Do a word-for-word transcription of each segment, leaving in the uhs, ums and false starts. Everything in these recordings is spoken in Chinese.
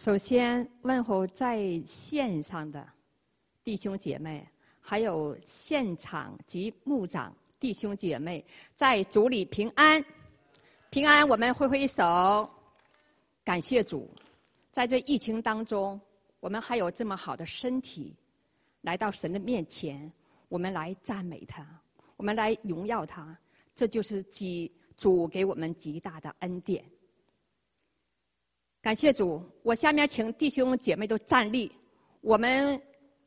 首先问候在线上的弟兄姐妹，还有现场及牧长弟兄姐妹，在主里平安。平安，我们挥挥手，感谢主。在这疫情当中，我们还有这么好的身体，来到神的面前，我们来赞美他，我们来荣耀他，这就是极主给我们极大的恩典。感谢主，我下面请弟兄姐妹都站立，我们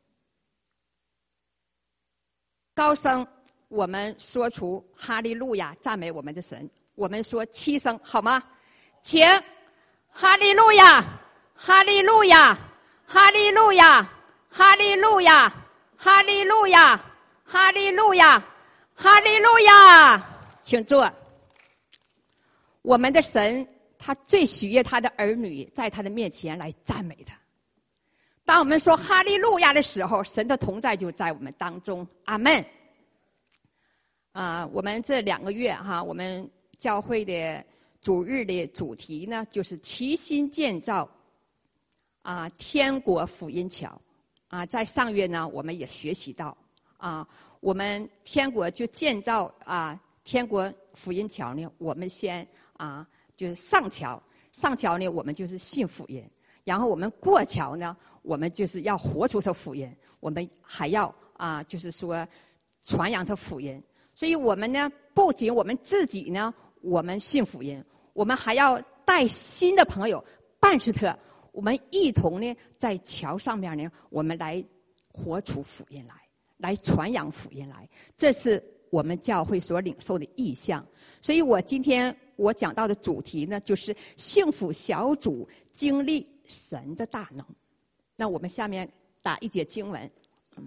高声，我们说出哈利路亚，赞美我们的神。我们说七声好吗？请哈利路亚，哈利路亚，哈利路亚，哈利路亚，哈利路亚，哈利路亚，哈利路亚。请坐。我们的神他最喜悦他的儿女在他的面前来赞美他。当我们说哈利路亚的时候，神的同在就在我们当中。阿们。啊，我们这两个月哈，我们教会的主日的主题呢，就是齐心建造啊天国福音桥。啊，在上月呢，我们也学习到啊，我们天国就建造啊天国福音桥呢，我们先啊。就是上桥，上桥呢，我们就是信福音；然后我们过桥呢，我们就是要活出这福音，我们还要啊，就是说传扬这福音。所以我们呢，不仅我们自己呢，我们信福音，我们还要带新的朋友办事特，我们一同呢，在桥上面呢，我们来活出福音来，来传扬福音来，这是我们教会所领受的意向。所以我今天我讲到的主题呢，就是幸福小组经历神的大能。那我们下面打一节经文，嗯，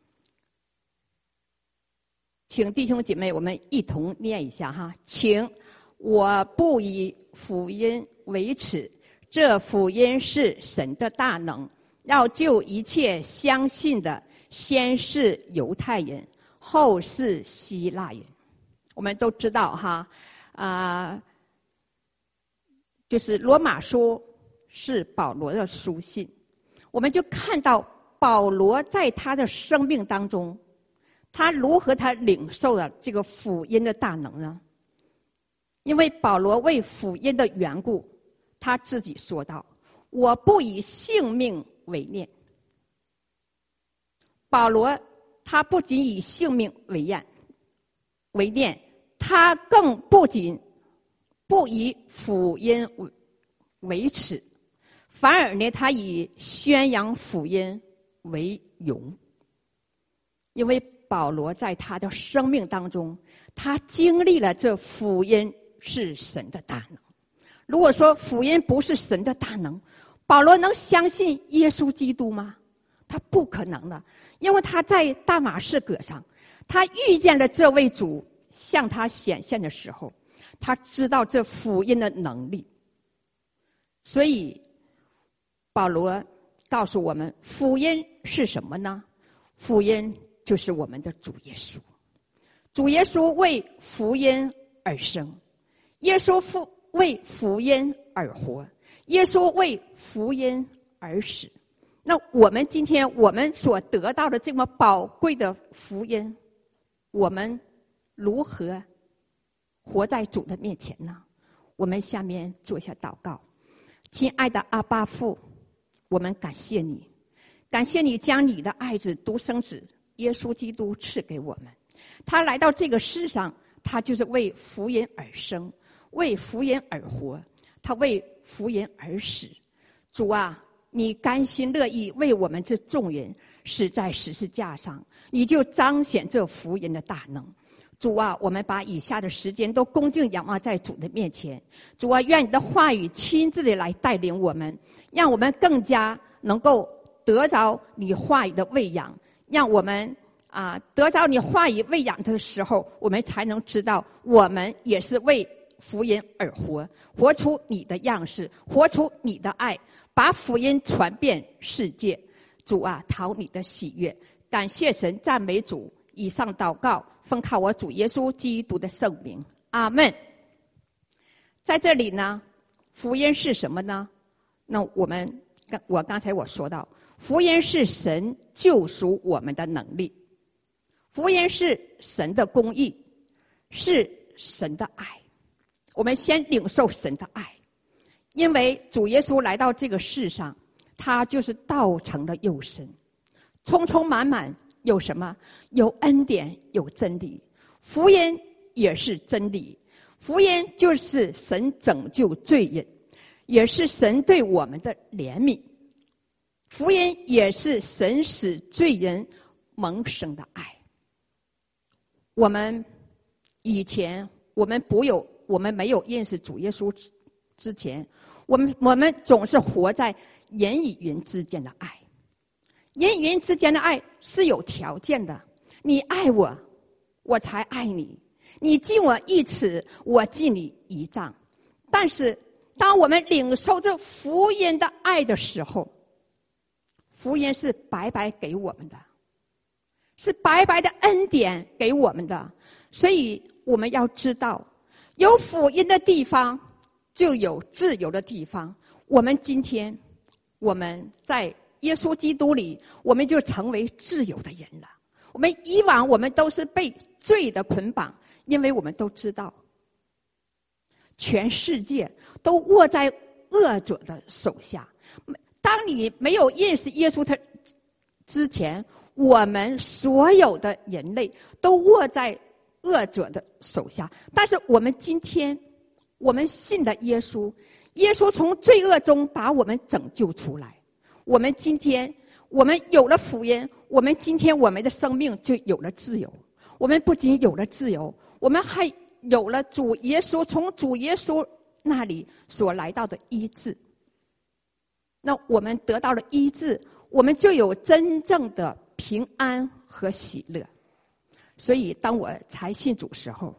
请弟兄姐妹我们一同念一下哈。请我不以福音为耻，这福音是神的大能，要救一切相信的，先是犹太人，后是希腊人。我们都知道哈，啊、呃，就是罗马书是保罗的书信，我们就看到保罗在他的生命当中，他如何他领受了这个福音的大能呢？因为保罗为福音的缘故，他自己说道：“我不以性命为念。”保罗他不仅以性命为念，为念。他更不仅不以福音为耻，反而呢，他以宣扬福音为荣。因为保罗在他的生命当中，他经历了这福音是神的大能。如果说福音不是神的大能，保罗能相信耶稣基督吗？他不可能的，因为他在大马士革上，他遇见了这位主。向他显现的时候，他知道这福音的能力，所以保罗告诉我们，福音是什么呢？福音就是我们的主耶稣。主耶稣为福音而生，耶稣为福音而活，耶稣为福音而死。那我们今天我们所得到的这么宝贵的福音，我们如何活在主的面前呢？我们下面做一下祷告。亲爱的阿爸父，我们感谢你，感谢你将你的爱子独生子耶稣基督赐给我们。他来到这个世上，他就是为福音而生，为福音而活，他为福音而死。主啊，你甘心乐意为我们这众人死在十字架上，你就彰显这福音的大能。主啊，我们把以下的时间都恭敬仰望在主的面前。主啊，愿你的话语亲自的来带领我们，让我们更加能够得着你话语的喂养，让我们啊得着你话语喂养的时候，我们才能知道我们也是为福音而活，活出你的样式，活出你的爱，把福音传遍世界。主啊，讨你的喜悦。感谢神，赞美主。以上祷告奉靠我主耶稣基督的圣名，阿们。在这里呢，福音是什么呢？那我们刚我刚才我说到，福音是神救赎我们的能力，福音是神的公义，是神的爱。我们先领受神的爱，因为主耶稣来到这个世上，他就是道成了肉身，充充满满有什么？有恩典，有真理。福音也是真理，福音就是神拯救罪人，也是神对我们的怜悯。福音也是神使罪人蒙生的爱。我们以前，我们不有，我们没有认识主耶稣之前，我们我们总是活在人与人之间的爱。人与人之间的爱是有条件的，你爱我，我才爱你；你敬我一尺，我敬你一丈。但是，当我们领受这福音的爱的时候，福音是白白给我们的，是白白的恩典给我们的。所以我们要知道，有福音的地方就有自由的地方。我们今天，我们在耶稣基督里，我们就成为自由的人了。我们以往我们都是被罪的捆绑，因为我们都知道，全世界都握在恶者的手下。当你没有认识耶稣他之前，我们所有的人类都握在恶者的手下。但是我们今天，我们信了耶稣，耶稣从罪恶中把我们拯救出来。我们今天，我们有了福音，我们今天我们的生命就有了自由。我们不仅有了自由，我们还有了主耶稣从主耶稣那里所来到的医治。那我们得到了医治，我们就有真正的平安和喜乐。所以当我才信主时候，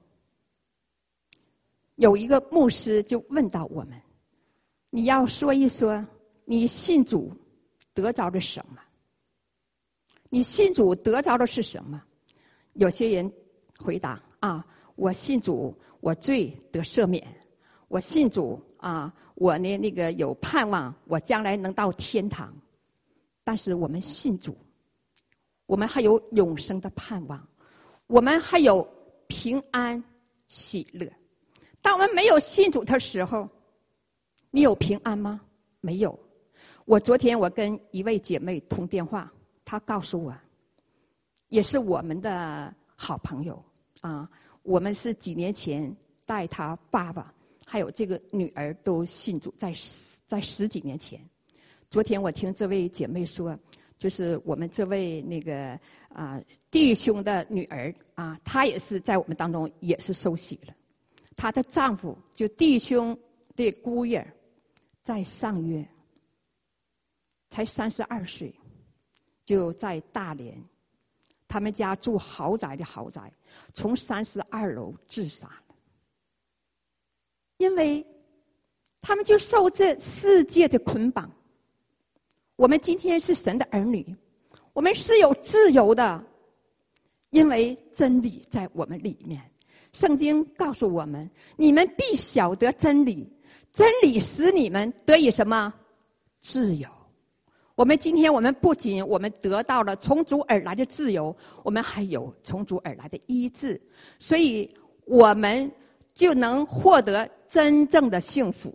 有一个牧师就问到我们，你要说一说你信主得着的什么？你信主得着的是什么？有些人回答啊，我信主，我罪得赦免；我信主啊，我呢那个有盼望，我将来能到天堂。但是我们信主，我们还有永生的盼望，我们还有平安喜乐。当我们没有信主的时候，你有平安吗？没有。我昨天我跟一位姐妹通电话，她告诉我，也是我们的好朋友啊，我们是几年前带她爸爸还有这个女儿都信主，在在十几年前。昨天我听这位姐妹说，就是我们这位那个啊弟兄的女儿啊，她也是在我们当中也是受洗了。她的丈夫就弟兄的姑爷，在上月才三十二岁，就在大连，他们家住豪宅的豪宅，从三十二楼自杀了。因为他们就受这世界的捆绑。我们今天是神的儿女，我们是有自由的，因为真理在我们里面。圣经告诉我们，你们必晓得真理，真理使你们得以什么？自由。我们今天，我们不仅我们得到了从主而来的自由，我们还有从主而来的医治，所以我们就能获得真正的幸福。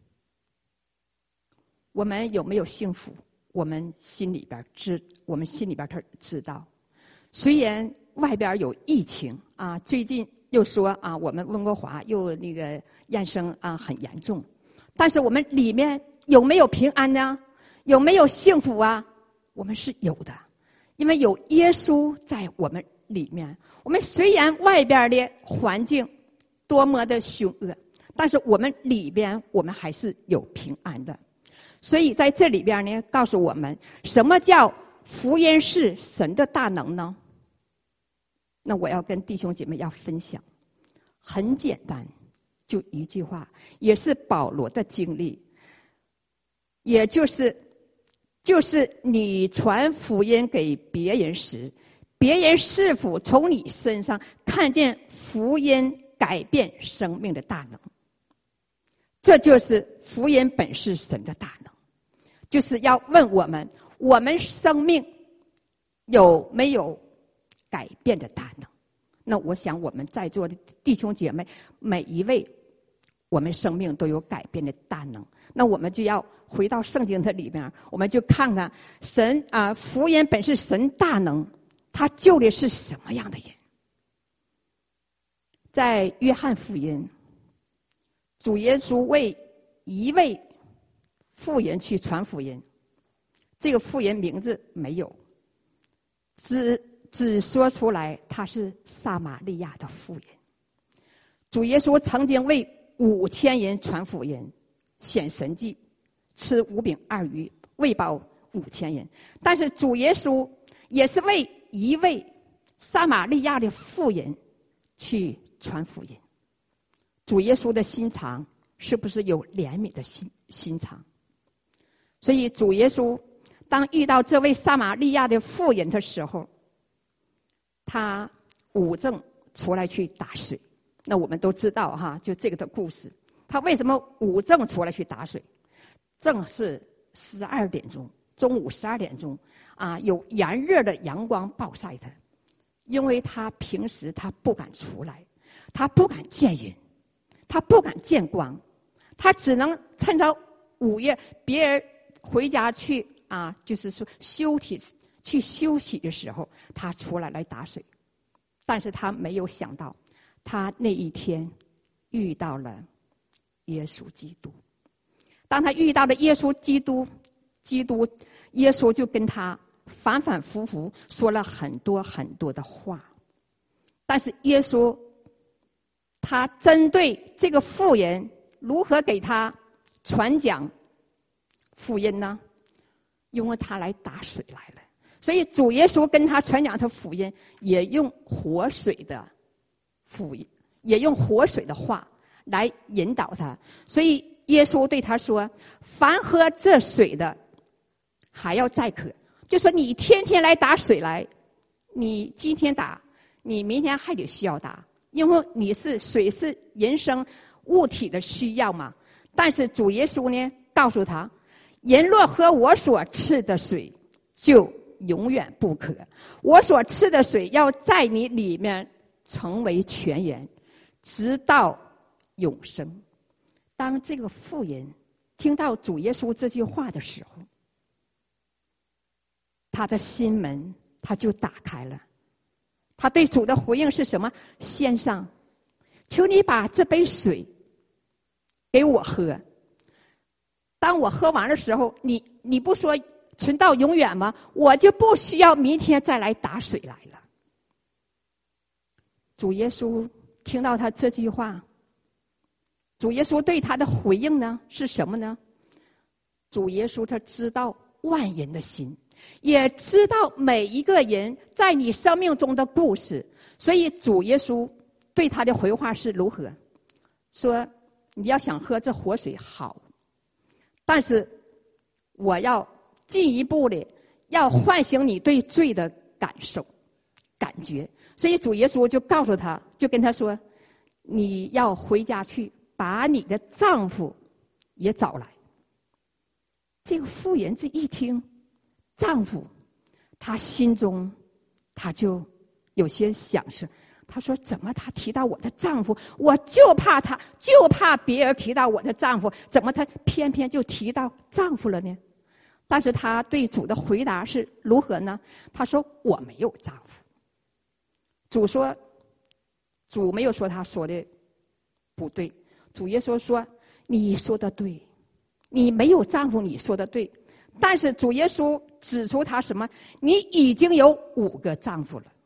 我们有没有幸福？我们心里边知，我们心里边他知道。虽然外边有疫情啊，最近又说啊，我们温哥华又那个验生啊很严重，但是我们里面有没有平安呢？有没有幸福啊？我们是有的，因为有耶稣在我们里面。我们虽然外边的环境多么的凶恶，但是我们里边我们还是有平安的。所以在这里边呢，告诉我们什么叫福音是神的大能呢？那我要跟弟兄姐妹要分享，很简单，就一句话，也是保罗的经历，也就是就是你传福音给别人时，别人是否从你身上看见福音改变生命的大能？这就是福音本是神的大能。 就是要问我们，我们生命有没有改变的大能？那我想我们在座的弟兄姐妹，每一位我们生命都有改变的大能。那我们就要回到圣经的里边，我们就看看神啊，福音本是神大能，他救的是什么样的人？在约翰福音，主耶稣为一位妇人去传福音，这个妇人名字没有，只只说出来她是撒玛利亚的妇人。主耶稣曾经为五千人传福音，显神迹，吃五饼二鱼喂饱五千人。但是主耶稣也是为一位撒玛利亚的妇人去传福音。主耶稣的心肠是不是有怜悯的心心肠？所以主耶稣当遇到这位撒玛利亚的妇人的时候，他忤正出来去打水。那我们都知道哈，就这个的故事。他为什么忤正出来去打水？正是十二点钟，中午十二点钟啊，有炎热的阳光暴晒他，因为他平时他不敢出来，他不敢见人，他不敢见光，他只能趁着午夜别人回家去啊，就是说休息去休息的时候，他出来来打水。但是他没有想到，他那一天遇到了耶稣基督。当他遇到了耶稣基督，基督耶稣就跟他反反复复说了很多很多的话。但是耶稣他针对这个妇人如何给他传讲福音呢？因为他来打水来了，所以主耶稣跟他传讲他福音，也用活水的福音，也用活水的话来引导他。所以耶稣对他说：“凡喝这水的，还要再渴。”就说你天天来打水来，你今天打，你明天还得需要打，因为你是水是人生物体的需要嘛。但是主耶稣呢，告诉他：“人若喝我所赐的水，就永远不渴。我所赐的水要在你里面成为泉源，直到永生。”当这个妇人听到主耶稣这句话的时候，他的心门他就打开了。他对主的回应是什么？先生，求你把这杯水给我喝。当我喝完的时候，你你不说存到永远吗？我就不需要明天再来打水来了。主耶稣听到他这句话，主耶稣对他的回应呢是什么呢？主耶稣他知道万人的心，也知道每一个人在你生命中的故事，所以主耶稣对他的回话是如何？说你要想喝这活水好，但是我要进一步的要唤醒你对罪的感受感觉。所以主耶稣就告诉他，就跟他说，你要回家去把你的丈夫也找来。这个妇人这一听丈夫，她心中她就有些想是，她说怎么她提到我的丈夫，我就怕她就怕别人提到我的丈夫，怎么她偏偏就提到丈夫了呢？但是她对主的回答是如何呢？她说我没有丈夫。主说，主没有说他说的不对，主耶稣说你说的对，你没有丈夫，你说的对。但是主耶稣指出他什么？你已经有五个丈夫了，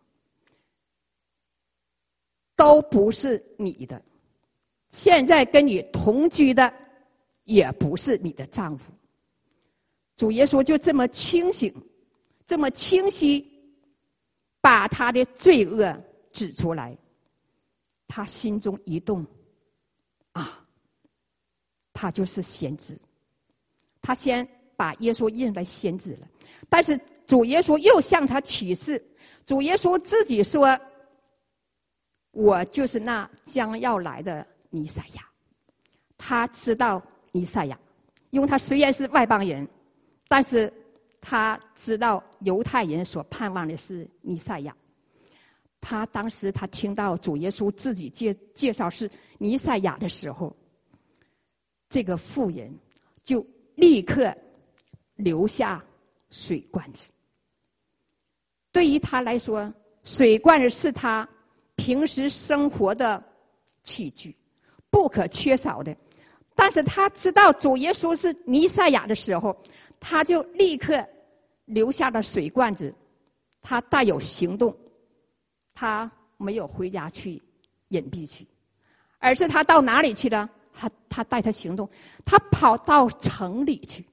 都不是你的，现在跟你同居的也不是你的丈夫。主耶稣就这么清醒，这么清晰把他的罪恶指出来。他心中一动，啊，他就是先知。他先把耶稣认为先知了，但是主耶稣又向他启示，主耶稣自己说，我就是那将要来的弥赛亚。他知道弥赛亚，因为他虽然是外邦人， 但是他知道犹太人所盼望的是弥赛亚。他当时他听到主耶稣自己介介绍是弥赛亚的时候，这个妇人就立刻留下水罐子。对于他来说，水罐子是他平时生活的器具，不可缺少的。但是他知道主耶稣是弥赛亚的时候，他就立刻留下了水罐子。他带有行动，他没有回家去隐蔽去，而是他到哪里去了？他他带他行动，他跑到城里去。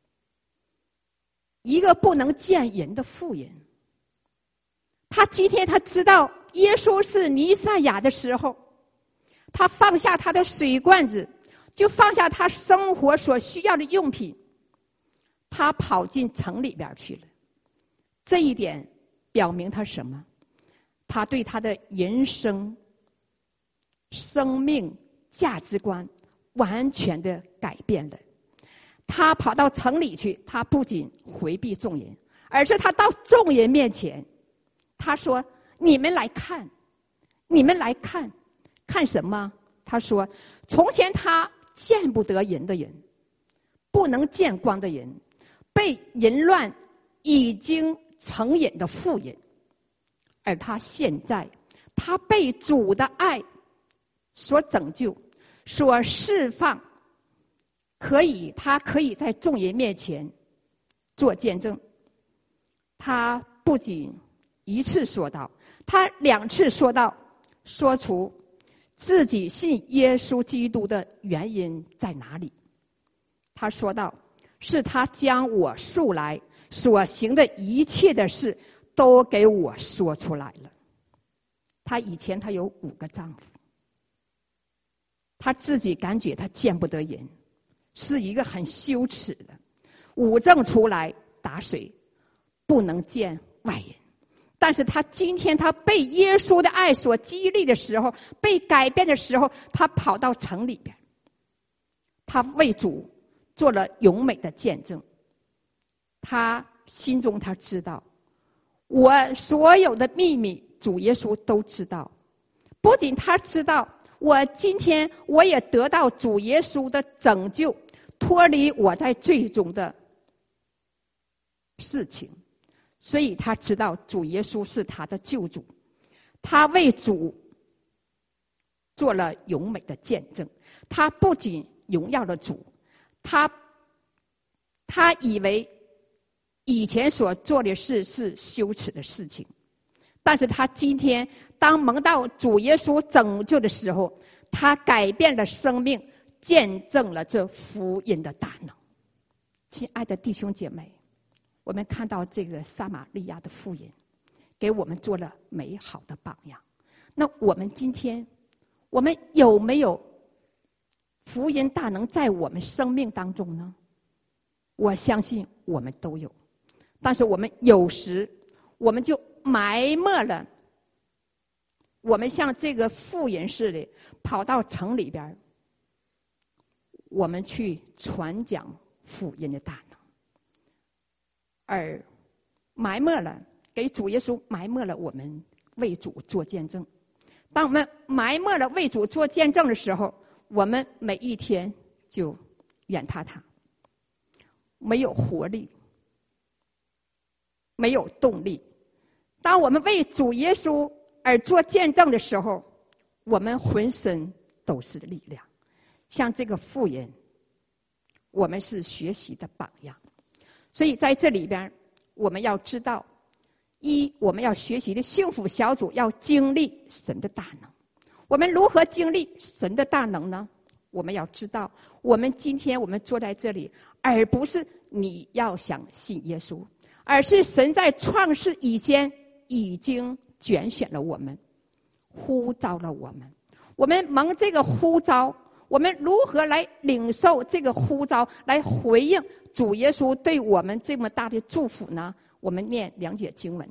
一个不能见人的妇人，他今天他知道耶稣是弥赛亚的时候，他放下他的水罐子，就放下他生活所需要的用品，他跑进城里边去了。这一点表明他什么？他对他的人生、生命价值观完全的改变了。他跑到城里去，他不仅回避众人，而是他到众人面前，他说：“你们来看，你们来看，看什么？”他说：“从前他见不得人的人，不能见光的人，被淫乱已经成瘾的妇人，而他现在，他被主的爱所拯救，所释放。”可以，他可以在众人面前做见证。他不仅一次说道，他两次说道，说出自己信耶稣基督的原因在哪里。他说道，是他将我素来所行的一切的事都给我说出来了。他以前他有五个丈夫，他自己感觉他见不得人，是一个很羞耻的，五正出来打水，不能见外人。但是他今天他被耶稣的爱所激励的时候，被改变的时候，他跑到城里边，他为主做了永美的见证。他心中他知道，我所有的秘密主耶稣都知道。不仅他知道，我今天我也得到主耶稣的拯救，脱离我在罪中的事情。所以他知道主耶稣是他的救主，他为主做了永美的见证。他不仅荣耀了主，他他以为以前所做的事是羞耻的事情，但是他今天当蒙到主耶稣拯救的时候，他改变了生命，见证了这福音的大能。亲爱的弟兄姐妹，我们看到这个撒玛利亚的妇人给我们做了美好的榜样。那我们今天我们有没有福音大能在我们生命当中呢？我相信我们都有，但是我们有时我们就埋没了，我们像这个妇人似的跑到城里边，我们去传讲福音的大能，而埋没了，给主耶稣埋没了我们为主做见证。当我们埋没了为主做见证的时候，我们每一天就远塌塌，没有活力，没有动力。当我们为主耶稣而做见证的时候，我们浑身都是力量。像这个妇人，我们是学习的榜样。所以在这里边，我们要知道，一，我们要学习的幸福小组要经历神的大能。我们如何经历神的大能呢？我们要知道，我们今天我们坐在这里，而不是你要想信耶稣，而是神在创世以前已经拣选了我们，呼召了我们。我们蒙这个呼召，我们如何来领受这个呼召，来回应主耶稣对我们这么大的祝福呢？我们念两节经文。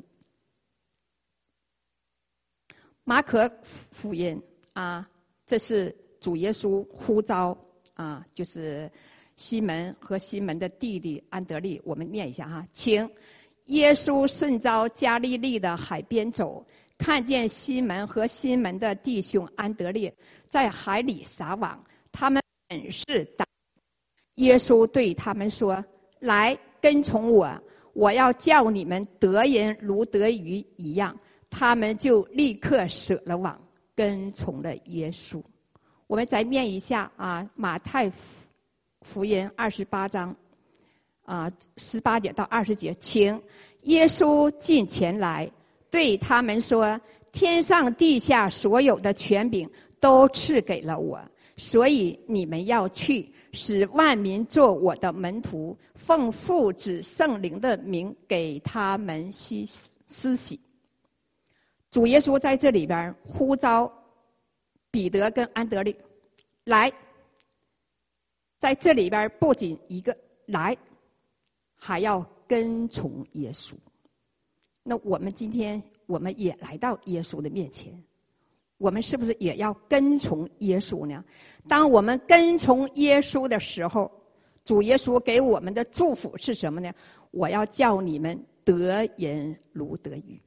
马可福音啊，这是主耶稣呼召啊，就是西门和西门的弟弟安德烈，我们念一下哈，请。耶稣顺着加利利的海边走，看见西门和西门的弟兄安德烈在海里撒网，他们本是大。耶稣对他们说：“来，跟从我，我要叫你们得人如得鱼一样。”他们就立刻舍了网，跟从了耶稣。我们再念一下啊，马太福音二十八章啊十八节到二十节，请。耶稣近前来，对他们说：“天上地下所有的权柄都赐给了我，所以你们要去，使万民做我的门徒，奉父子圣灵的名给他们施施洗。”主耶稣在这里边呼召彼得跟安德烈来，在这里边不仅一个来，还要跟从耶稣。那我们今天我们也来到耶稣的面前，我们是不是也要跟从耶稣呢？当我们跟从耶稣的时候，主耶稣给我们的祝福是什么呢？我要叫你们得人如得鱼。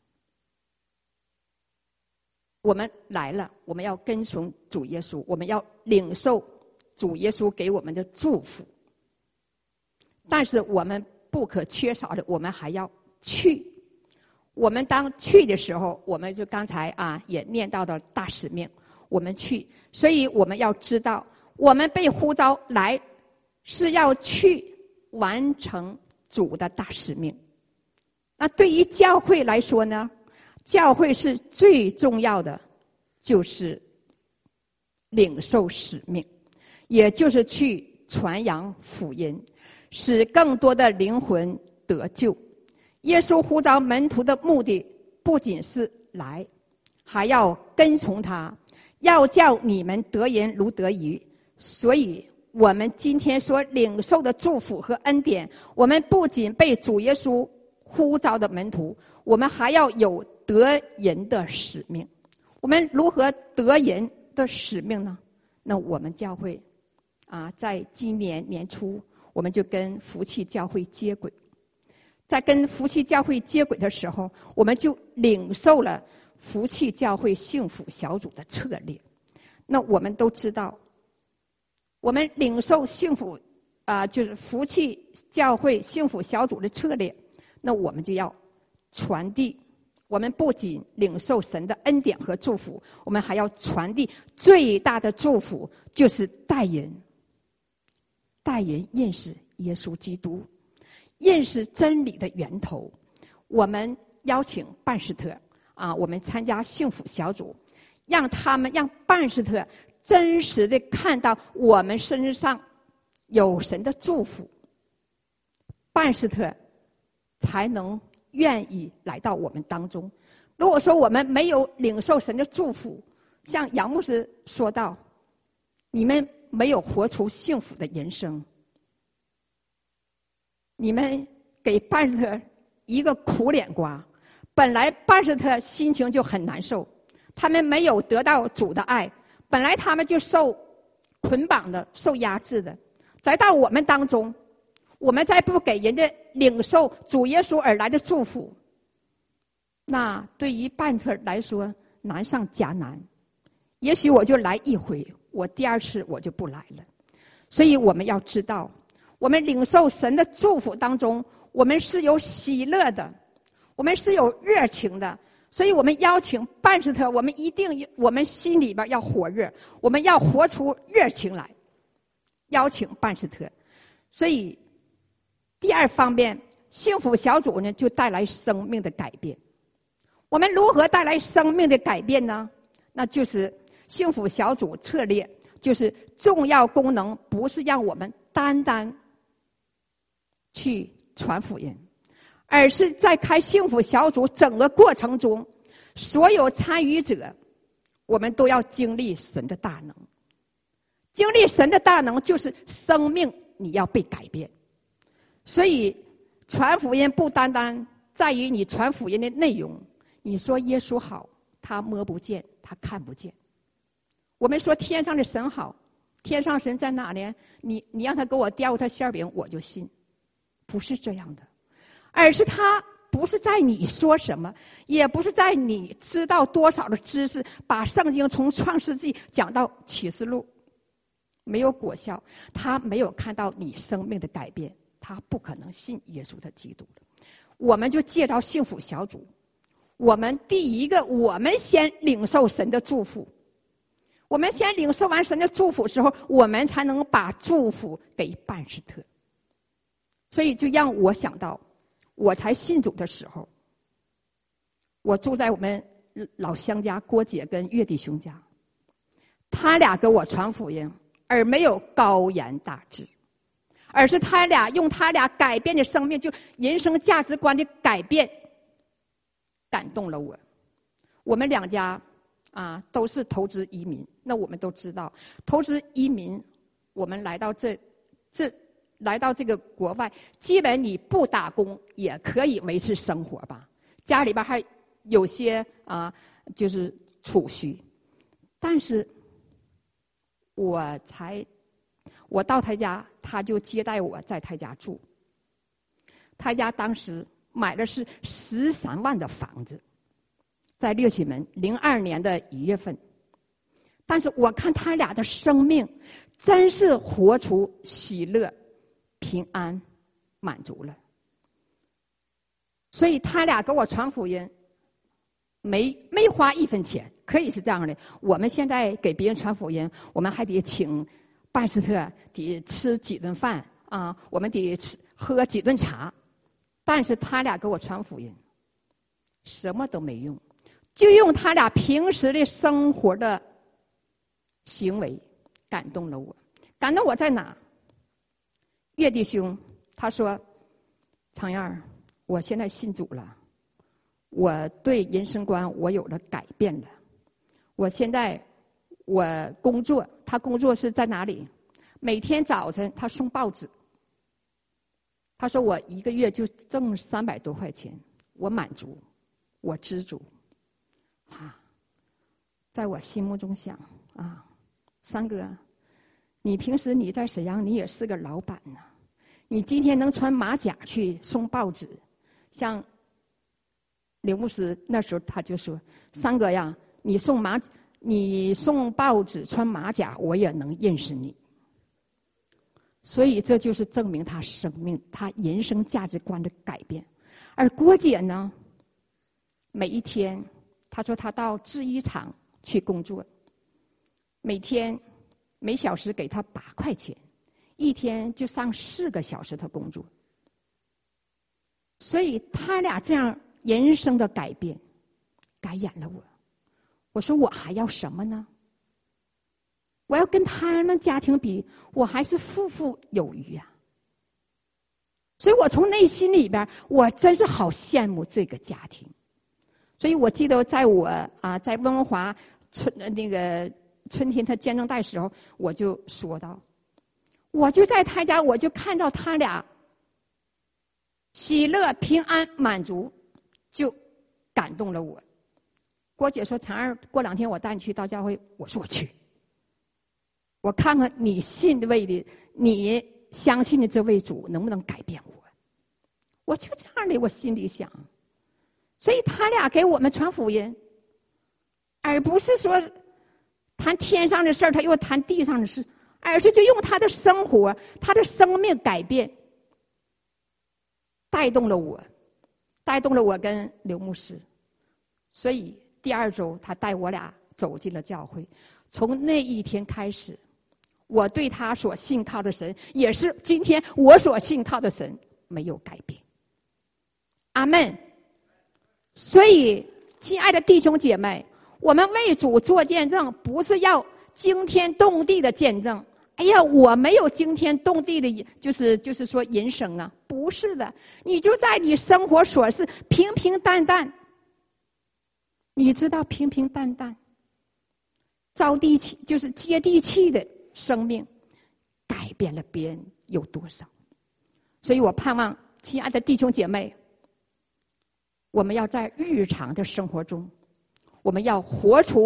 我们来了，我们要跟从主耶稣，我们要领受主耶稣给我们的祝福。但是我们不可缺少的，我们还要去。我们当去的时候，我们就刚才啊也念到的大使命，我们去。所以我们要知道，我们被呼召来是要去完成主的大使命。那对于教会来说呢，教会是最重要的，就是领受使命，也就是去传扬福音，使更多的灵魂得救。耶稣呼召门徒的目的不仅是来，还要跟从他，要叫你们得人如得鱼。所以我们今天所领受的祝福和恩典，我们不仅被主耶稣呼召的门徒，我们还要有得人的使命。我们如何得人的使命呢？那我们教会啊，在今年年初，我们就跟福气教会接轨。在跟福气教会接轨的时候，我们就领受了福气教会幸福小组的策略。那我们都知道，我们领受幸福啊、呃，就是福气教会幸福小组的策略，那我们就要传递。我们不仅领受神的恩典和祝福，我们还要传递最大的祝福，就是带人带人认识耶稣基督，认识真理的源头。我们邀请办事特啊，我们参加幸福小组，让他们让办事特真实的看到我们身上有神的祝福，办事特才能愿意来到我们当中。如果说我们没有领受神的祝福，像杨牧师说到，你们没有活出幸福的人生，你们给办事特一个苦脸瓜，本来办事特心情就很难受，他们没有得到主的爱，本来他们就受捆绑的，受压制的，再到我们当中，我们再不给人家领受主耶稣而来的祝福，那对于办事来说难上加难。也许我就来一回，我第二次我就不来了。所以我们要知道，我们领受神的祝福当中，我们是有喜乐的，我们是有热情的。所以我们邀请办事特，我们一定我们心里边要火热，我们要活出热情来，邀请办事特。所以第二方面，幸福小组呢就带来生命的改变。我们如何带来生命的改变呢？那就是幸福小组策略，就是重要功能不是让我们单单去传福音，而是在开幸福小组整个过程中，所有参与者我们都要经历神的大能。经历神的大能就是生命你要被改变。所以传福音不单单在于你传福音的内容，你说耶稣好，他摸不见，他看不见。我们说天上的神好， 天上神在哪呢？你你让他给我叼他馅饼，我就信。不是这样的，而是他不是在你说什么，也不是在你知道多少的知识，把圣经从创世纪讲到启示录，没有果效，他没有看到你生命的改变，他不可能信耶稣的基督的。我们就借着幸福小组，我们第一个，我们先领受神的祝福，我们先领受完神的祝福之后，我们才能把祝福给班斯特。所以就让我想到，我才信主的时候，我住在我们老乡家郭姐跟岳弟兄家，他俩给我传福音，而没有高言大志，而是他俩用他俩改变的生命，就人生价值观的改变，感动了我。我们两家啊都是投资移民，那我们都知道，投资移民，我们来到这这。来到这个国外，基本你不打工也可以维持生活吧，家里边还有些啊，就是储蓄。但是我才我到他家，他就接待我在他家住。他家当时买的是十三万的房子，在六旗门，零二年的一月份。但是我看他俩的生命，真是活出喜乐、平安、满足了。所以他俩给我传福音，没没花一分钱，可以是这样的。我们现在给别人传福音，我们还得请班斯特，得吃几顿饭啊，我们得吃喝几顿茶。但是他俩给我传福音，什么都没用，就用他俩平时的生活的行为感动了我。感动我在哪？岳弟兄他说：“常燕儿，我现在信主了，我对人生观我有了改变了。我现在我工作，他工作是在哪里？每天早晨他送报纸。他说我一个月就挣三百多块钱，我满足，我知足。啊，在我心目中想啊，三哥，你平时你在沈阳，你也是个老板呢、啊。你今天能穿马甲去送报纸，像刘牧师那时候他就说：三哥呀，你送马，你送报纸穿马甲，我也能认识你。所以这就是证明他生命、他人生价值观的改变。而郭姐呢，每一天，她说她到制衣厂去工作，每天每小时给她八块钱，一天就上四个小时的工作。所以他俩这样人生的改变，感染了我。我说我还要什么呢？我要跟他们家庭比，我还是富富有余啊。所以我从内心里边，我真是好羡慕这个家庭。所以我记得在我啊在温华春那个春天他见证带时候，我就说到，我就在他家，我就看到他俩喜乐、平安、满足，就感动了我。郭姐说：“常儿，过两天我带你去到教会。”我说：“我去。”我看看你信的位的，你相信的这位主能不能改变我？我就这样的，我心里想。所以他俩给我们传福音，而不是说谈天上的事儿，他又谈地上的事，而是就用他的生活、他的生命改变，带动了我，带动了我跟刘牧师。所以第二周他带我俩走进了教会，从那一天开始，我对他所信靠的神，也是今天我所信靠的神，没有改变。阿们。所以，亲爱的弟兄姐妹，我们为主做见证，不是要惊天动地的见证。哎呀，我没有惊天动地的，就是就是说人生啊，不是的，你就在你生活琐事平平淡淡。你知道平平淡淡，招地气就是接地气的生命，改变了别人有多少？所以我盼望，亲爱的弟兄姐妹，我们要在日常的生活中，我们要活出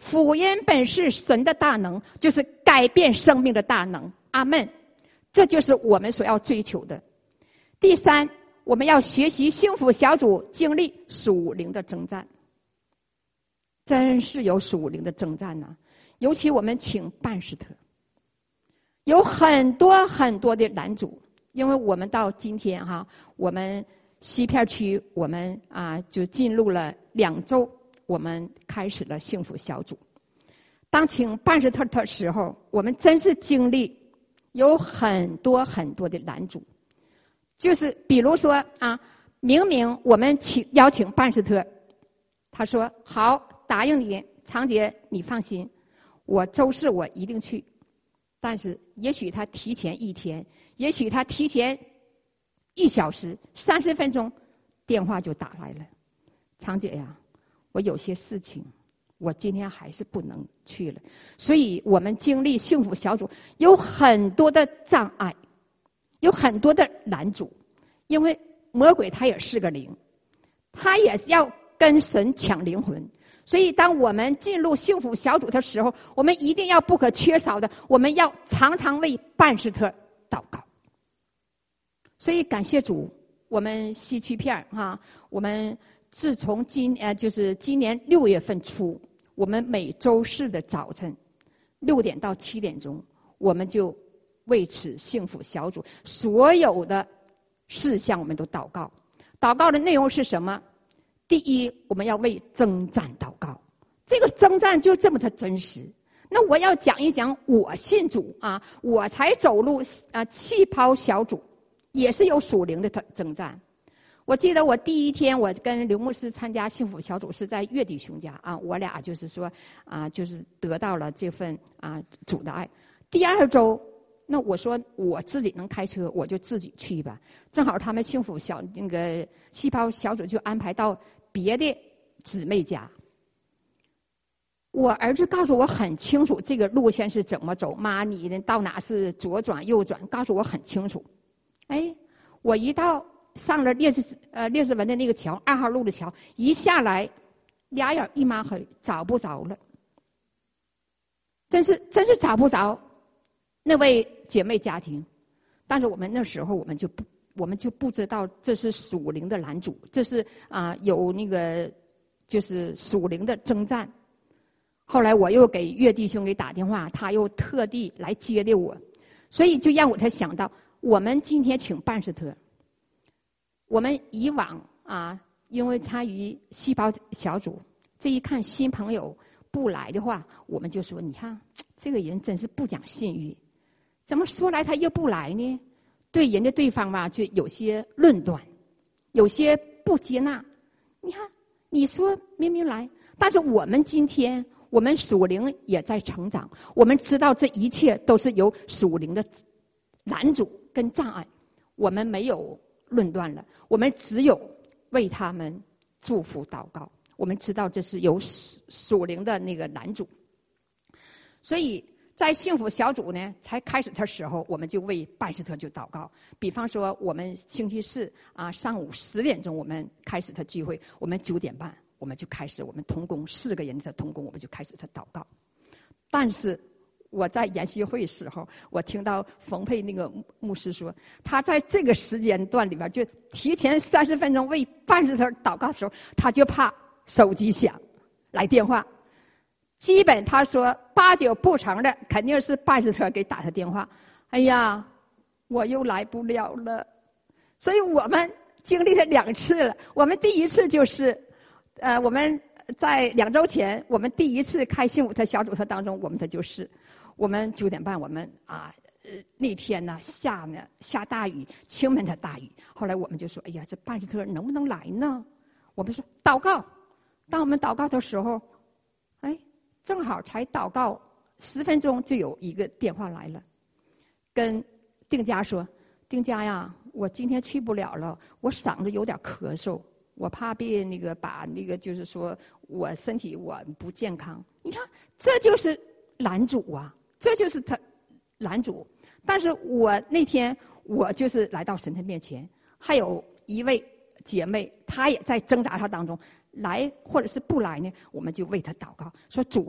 福音本是神的大能，就是改变生命的大能。阿们。这就是我们所要追求的。第三，我们要学习幸福小组经历属灵的征战。真是有属灵的征战呐、啊！尤其我们请办事特，有很多很多的拦阻，因为我们到今天哈，我们西片区我们啊就进入了两周，我们开始了幸福小组。当请办事特的时候，我们真是经历有很多很多的拦阻，就是比如说啊，明明我们请邀请办事特，他说好，答应你，常姐你放心，我周四我一定去。但是也许他提前一天，也许他提前一小时、三十分钟，电话就打来了，常姐呀，我有些事情，我今天还是不能去了。所以我们经历幸福小组有很多的障碍，有很多的拦阻，因为魔鬼他也是个灵，他也要跟神抢灵魂。所以当我们进入幸福小组的时候，我们一定要不可缺少的，我们要常常为办事特祷告。所以感谢主，我们西区片哈，我们自从今呃就是今年六月份初，我们每周四的早晨六点到七点钟，我们就为此幸福小组所有的事项我们都祷告。祷告的内容是什么？第一，我们要为征战祷告，这个征战就这么的真实。那我要讲一讲我信主啊，我才走入啊气泡小组，也是有属灵的征战。我记得我第一天我跟刘牧师参加幸福小组是在岳弟兄家啊，我俩就是说啊，就是得到了这份啊主的爱。第二周，那我说我自己能开车，我就自己去吧。正好他们幸福小那个细胞小组就安排到别的姊妹家。我儿子告诉我很清楚这个路线是怎么走，妈，你到哪是左转右转，告诉我很清楚。哎，我一到上了烈士呃烈士文的那个桥，二号路的桥，一下来，俩眼一抹黑，找不着了。真是真是找不着那位姐妹家庭。但是我们那时候我们就不我们就不知道这是属灵的拦阻，这是啊、呃、有那个就是属灵的征战。后来我又给岳弟兄给打电话，他又特地来接的我，所以就让我才想到，我们今天请办事特，我们以往啊，因为参与细胞小组，这一看新朋友不来的话，我们就说，你看这个人真是不讲信誉，怎么说来他又不来呢？对人家对方吧，就有些论断，有些不接纳。你看，你说明明来，但是我们今天。我们属灵也在成长，我们知道这一切都是由属灵的拦阻跟障碍，我们没有论断了，我们只有为他们祝福祷告。我们知道这是有属灵的那个拦阻，所以在幸福小组呢才开始的时候，我们就为办事特就祷告。比方说，我们星期四啊上午十点钟我们开始的聚会，我们九点半。我们就开始，我们同工四个人的同工，我们就开始他祷告。但是我在研习会时候，我听到冯佩那个牧师说，他在这个时间段里边，就提前三十分钟为办事特祷告的时候，他就怕手机响，来电话。基本他说八九不成的，肯定是办事特给打他电话。哎呀，我又来不了了。所以我们经历了两次了。我们第一次就是。呃，我们在两周前，我们第一次开幸福特小组特当中，我们的就是，我们九点半，我们啊，呃，那天呢下呢下大雨，倾盆的大雨。后来我们就说，哎呀，这办事特能不能来呢？我们说祷告。当我们祷告的时候，哎，正好才祷告十分钟，就有一个电话来了，跟丁家说，丁家呀，我今天去不了了，我嗓子有点咳嗽。我怕别那个把那个就是说我身体我不健康，你看这就是拦阻啊，这就是他拦阻。但是我那天我就是来到神的面前，还有一位姐妹，她也在挣扎她当中，来或者是不来呢，我们就为她祷告，说主啊，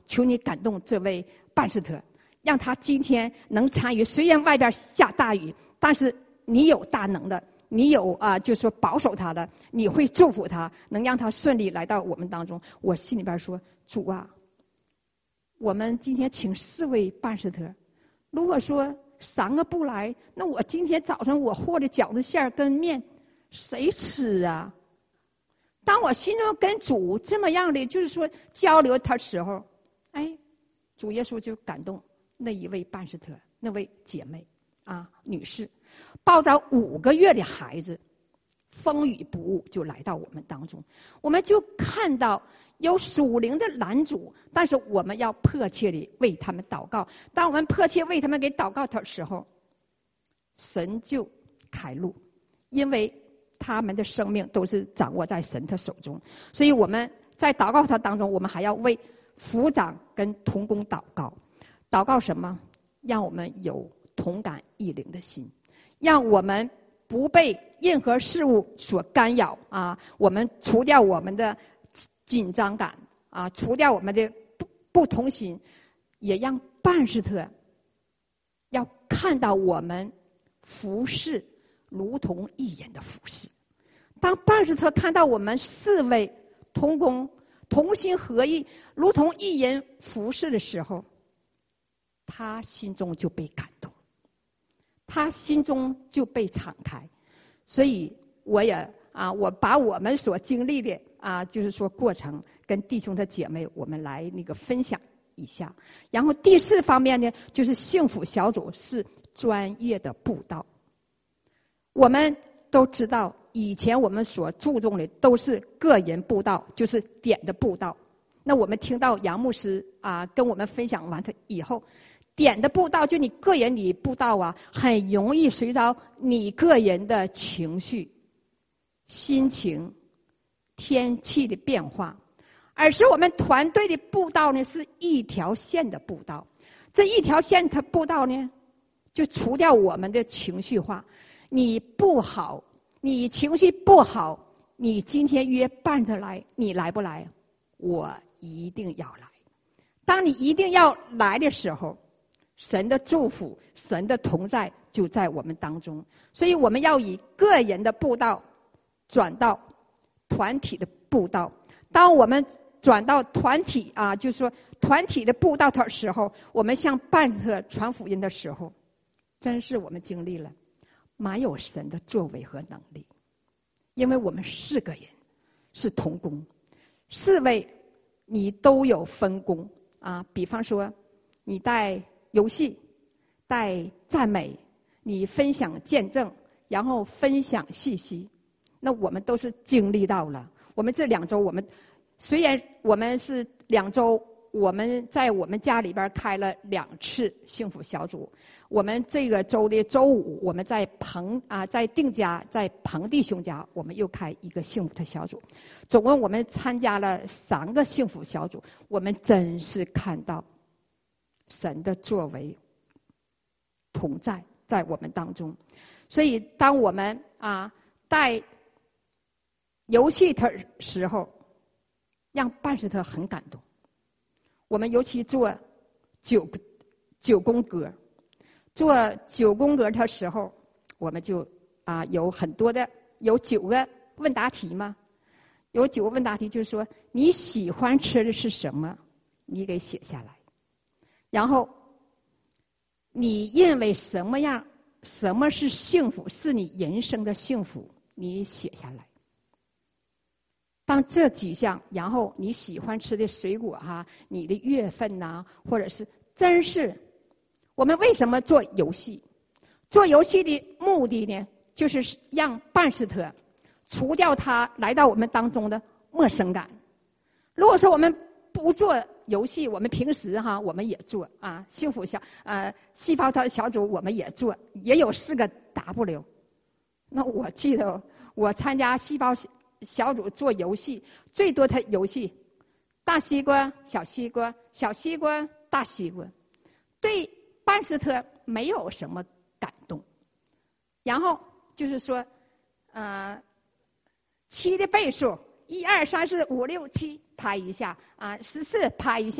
求你感动这位办事特，让他今天能参与。虽然外边下大雨，但是你有大能的，你有啊，就是说保守他的，你会祝福他，能让他顺利来到我们当中。我心里边说，主啊，我们今天请四位办事特，如果说三个不来，那我今天早上我和的饺子馅儿跟面，谁吃啊？当我心中跟主这么样的就是说交流他时候，哎，主耶稣就感动那一位办事特，那位姐妹啊女士，抱着五个月的孩子，风雨不误就来到我们当中。我们就看到有属灵的拦阻，但是我们要迫切的为他们祷告。当我们迫切为他们给祷告的时候，神就开路，因为他们的生命都是掌握在神的手中。所以我们在祷告他当中，我们还要为辅长跟同工祷告。祷告什么？让我们有同感异灵的心，让我们不被任何事物所干扰啊！我们除掉我们的紧张感啊，除掉我们的不不同心，也让办事特要看到我们服侍如同一人的服侍。当办事特看到我们四位同工同心合意，如同一人服侍的时候，他心中就被感动，他心中就被敞开。所以我也啊，我把我们所经历的啊，就是说过程跟弟兄的姐妹，我们来那个分享一下。然后第四方面呢，就是幸福小组是专业的布道。我们都知道，以前我们所注重的都是个人布道，就是点的布道。那我们听到杨牧师啊跟我们分享完他以后，点的布道就你个人你布道啊，很容易随着你个人的情绪、心情、天气的变化。而是我们团队的布道呢，是一条线的布道。这一条线的布道呢，就除掉我们的情绪化。你不好，你情绪不好，你今天约伴着来，你来不来？我一定要来。当你一定要来的时候，神的祝福、神的同在就在我们当中。所以我们要以个人的布道转到团体的布道。当我们转到团体啊，就是说团体的布道的时候，我们向办事特传福音的时候，真是我们经历了蛮有神的作为和能力。因为我们四个人是同工，四位你都有分工啊。比方说你带游戏，带赞美，你分享见证，然后分享信息。那我们都是经历到了。我们这两周，我们虽然我们是两周，我们在我们家里边开了两次幸福小组。我们这个周的周五，我们在彭啊，在定家，在彭弟兄家，我们又开一个幸福的小组。总共我们参加了三个幸福小组，我们真是看到神的作为同在在我们当中。所以当我们啊带游戏的时候，让办事特很感动。我们尤其做九九宫格，做九宫格的时候，我们就啊有很多的有九个问答题嘛，有九个问答题，就是说你喜欢吃的是什么，你给写下来。然后你认为什么样，什么是幸福，是你人生的幸福，你写下来。当这几项，然后你喜欢吃的水果哈，你的月份呐、啊，或者是真是，我们为什么做游戏？做游戏的目的呢，就是让办事特除掉他来到我们当中的陌生感。如果说我们不做游戏，我们平时哈我们也做啊，幸福小呃细胞的小组我们也做，也有四个 W。那我记得我参加细胞小组做游戏，最多的游戏，大西瓜、小西瓜、小西瓜、大西瓜，对办事特没有什么感动。然后就是说，呃，七的倍数，一二三四五六七，拍一下啊，十四拍一下，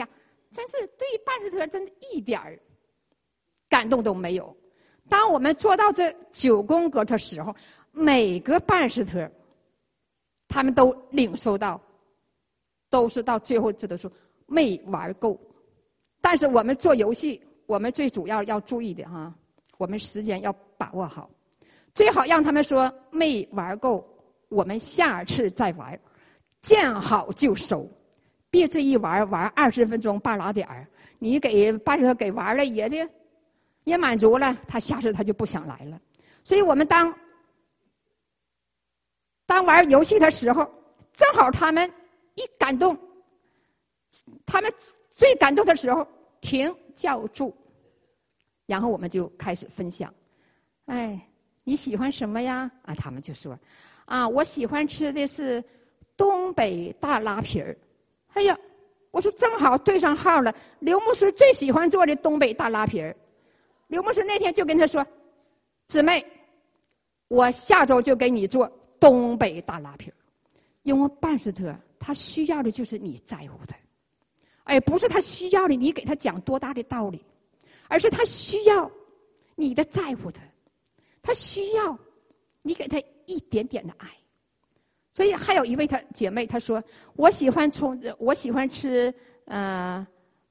真是对办事特真的一点儿感动都没有。当我们做到这九宫格的时候，每个办事特他们都领受到，都是到最后这都说没玩够。但是我们做游戏，我们最主要要注意的哈，我们时间要把握好，最好让他们说没玩够，我们下次再玩，见好就收。别这一玩玩二十分钟半拉点儿，你给办事特给玩了也的也满足了，他下次他就不想来了。所以我们当当玩游戏的时候，正好他们一感动，他们最感动的时候停叫住，然后我们就开始分享。哎，你喜欢什么呀？啊，他们就说，啊，我喜欢吃的是东北大拉皮儿。哎呀，我说正好对上号了，刘牧师最喜欢做的东北大拉皮儿。刘牧师那天就跟他说，姊妹，我下周就给你做东北大拉皮儿。因为办事特他需要的就是你在乎的，哎，不是他需要的你给他讲多大的道理，而是他需要你的在乎的，他需要你给他一点点的爱。所以还有一位她姐妹她说，我喜欢从我喜欢吃呃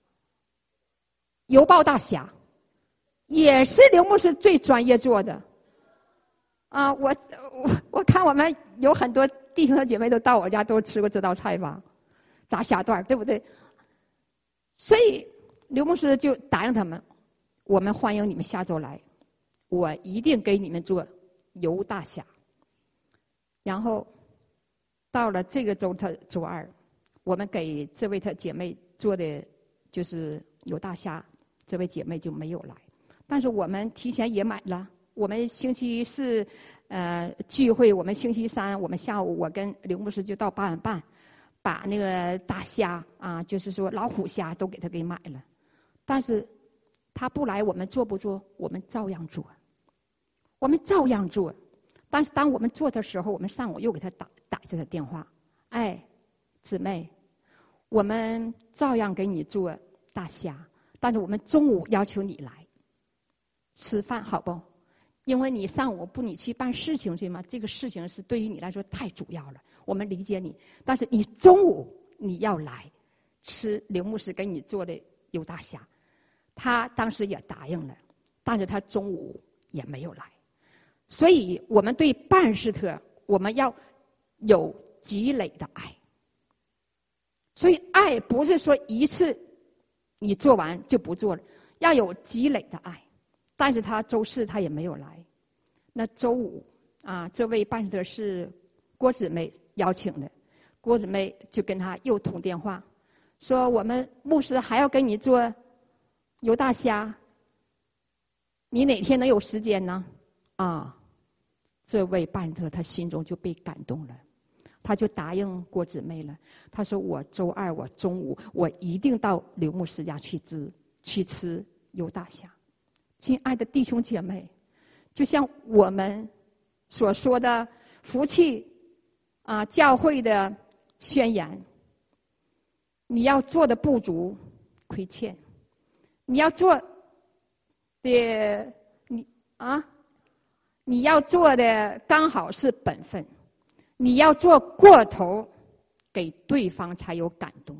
油爆大虾，也是刘牧师最专业做的。啊，我我我看我们有很多弟兄和姐妹都到我家都吃过这道菜吧，炸虾段，对不对？所以刘牧师就答应他们，我们欢迎你们下周来，我一定给你们做油大虾。然后到了这个周的周二，我们给这位她姐妹做的就是油大虾，这位姐妹就没有来，但是我们提前也买了。我们星期四呃聚会，我们星期三我们下午我跟刘牧师就到八点半，把那个大虾啊，就是说老虎虾都给他给买了。但是他不来，我们做不做？我们照样做，我们照样做。但是当我们做的时候，我们上午又给他打打这个电话，哎，姊妹，我们照样给你做大虾，但是我们中午要求你来吃饭，好不？因为你上午不你去办事情去吗？这个事情是对于你来说太主要了，我们理解你。但是你中午你要来吃刘牧师给你做的油大虾，他当时也答应了，但是他中午也没有来。所以我们对办事特我们要有积累的爱。所以爱不是说一次你做完就不做了，要有积累的爱。但是他周四他也没有来，那周五啊，这位办事特是郭姊妹邀请的，郭姊妹就跟他又通电话，说我们牧师还要给你做油大虾，你哪天能有时间呢？啊，这位办事特他心中就被感动了，他就答应郭姊妹了。他说我周二我中午我一定到刘牧师家去吃去吃油大虾。亲爱的弟兄姐妹，就像我们所说的福气啊，教会的宣言，你要做的不足亏欠，你要做的你啊，你要做的刚好是本分，你要做过头，给对方才有感动。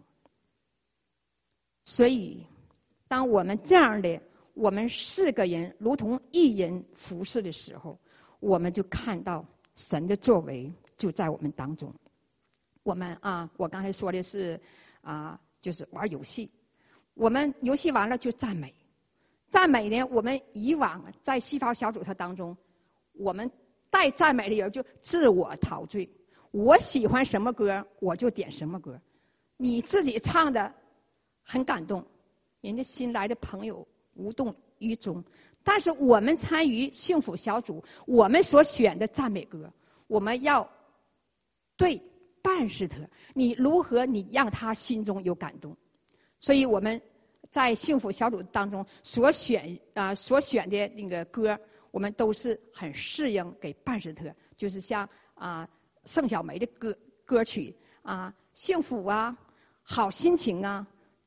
所以，当我们这样的。我们四个人如同一人服侍的时候，我们就看到神的作为就在我们当中。我们啊，我刚才说的是啊，就是玩游戏。我们游戏完了就赞美，赞美呢，我们以往在细胞小组它当中，我们带赞美的人就自我陶醉。我喜欢什么歌，我就点什么歌。你自己唱的很感动，人家新来的朋友无动于衷。但是我们参与幸福小组，我们所选的赞美歌，我们要对办事特，你如何你让他心中有感动。所以我们在幸福小组当中所选啊、呃、所选的那个歌，我们都是很适应给办事特，就是像啊、呃、盛小梅的歌歌曲啊、幸福啊、好心情啊，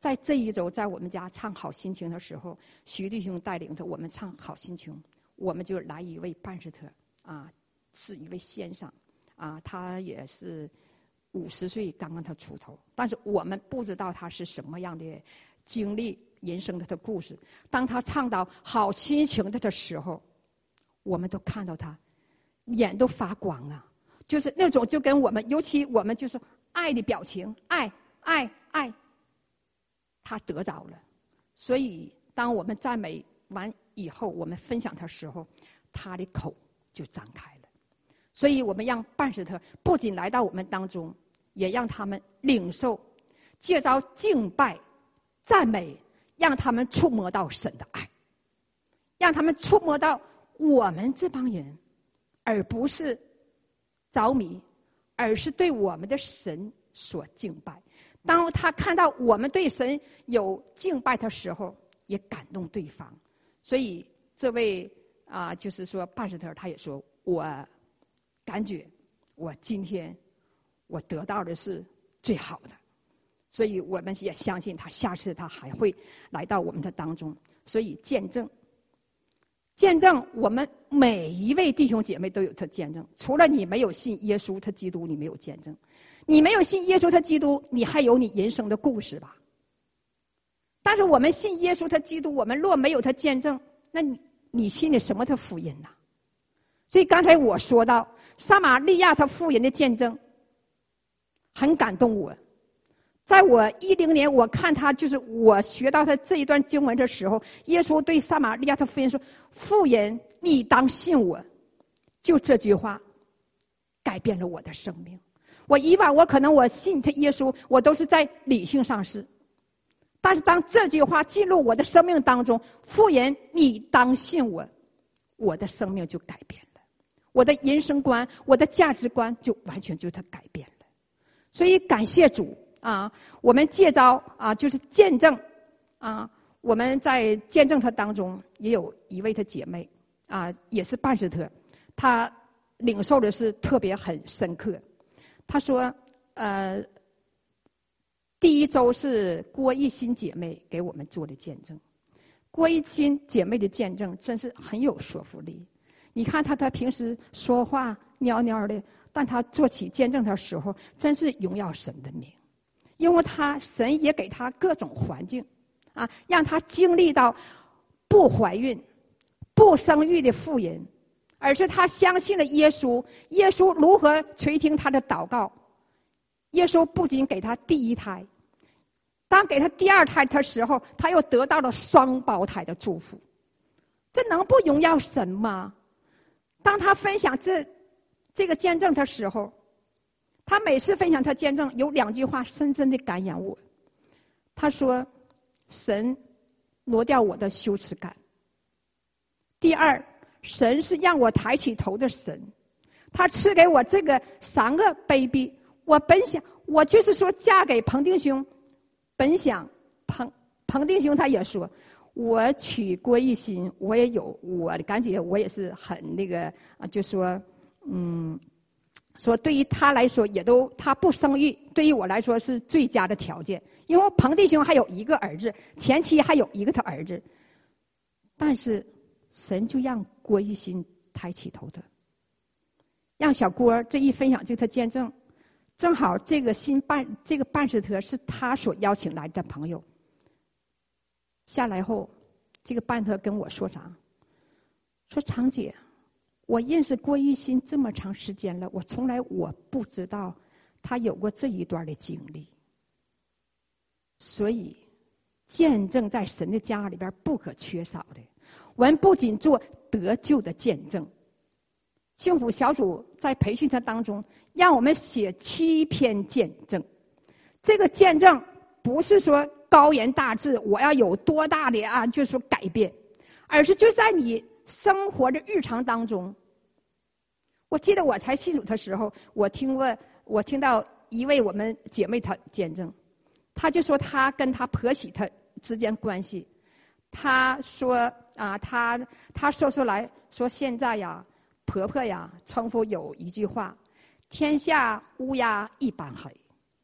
在这一周，在我们家唱好心情的时候，徐弟兄带领着我们唱好心情，我们就来一位办事特啊，是一位先生啊，他也是五十岁刚刚他出头，但是我们不知道他是什么样的经历人生的他故事。当他唱到好心情的的时候，我们都看到他眼都发光啊，就是那种就跟我们，尤其我们就是爱的表情，爱爱爱，他得着了。所以当我们赞美完以后，我们分享的时候，他的口就张开了。所以我们让办事特不仅来到我们当中，也让他们领受，借着敬拜赞美，让他们触摸到神的爱，让他们触摸到我们这帮人，而不是着迷，而是对我们的神所敬拜。当他看到我们对神有敬拜的时候，也感动对方。所以这位啊、呃，就是说办事特他也说，我感觉我今天我得到的是最好的，所以我们也相信他下次他还会来到我们的当中。所以见证见证我们每一位弟兄姐妹都有他见证，除了你没有信耶稣他基督，你没有见证。你没有信耶稣他基督，你还有你人生的故事吧。但是我们信耶稣他基督，我们若没有他见证，那你你信的什么他福音呢？所以刚才我说到撒玛利亚他妇人的见证很感动我。在我一零年我看他，就是我学到他这一段经文的时候，耶稣对撒玛利亚他妇人说，妇人你当信我，就这句话改变了我的生命。我以往我可能我信他耶稣，我都是在理性上是，但是当这句话进入我的生命当中，妇人你当信我，我的生命就改变了，我的人生观，我的价值观就完全就他改变了。所以感谢主啊，我们借着啊就是见证啊，我们在见证他当中也有一位他姐妹啊，也是办事特，她领受的是特别很深刻。她说呃第一周是郭一欣姐妹给我们做的见证，郭一欣姐妹的见证真是很有说服力。你看她她平时说话蔫蔫的，但她做起见证的时候真是荣耀神的名。因为她神也给她各种环境啊，让她经历到不怀孕不生育的妇人，而是她相信了耶稣，耶稣如何垂听她的祷告。耶稣不仅给她第一胎，当给她第二胎的时候，她又得到了双胞胎的祝福。这能不荣耀神吗？当她分享这这个见证的时候，她每次分享她见证有两句话深深的感染我。她说神挪掉我的羞耻感，第二神是让我抬起头的神，他赐给我这个三个 baby。 我本想我就是说嫁给彭定兄，本想彭彭定兄他也说我娶郭一欣，我也有我的感觉，我也是很那个啊，就说嗯说对于他来说也都他不生育，对于我来说是最佳的条件。因为彭弟兄还有一个儿子，前妻还有一个他儿子，但是神就让郭一欣抬起头的，让小郭这一分享这个他见证，正好这个新办这个办事特是他所邀请来的朋友。下来后，这个办特跟我说啥？说常姐，我认识郭一欣这么长时间了，我从来我不知道他有过这一段的经历。所以，见证在神的家里边不可缺少的。我们不仅做得救的见证，幸福小组在培训他当中，让我们写七篇见证。这个见证不是说高言大志，我要有多大的啊，就是说改变，而是就在你生活的日常当中。我记得我才信主的时候，我听过，我听到一位我们姐妹她见证，她就说她跟她婆媳她之间关系，她说啊，她她说出来说现在呀，婆婆呀称呼有一句话，天下乌鸦一般黑，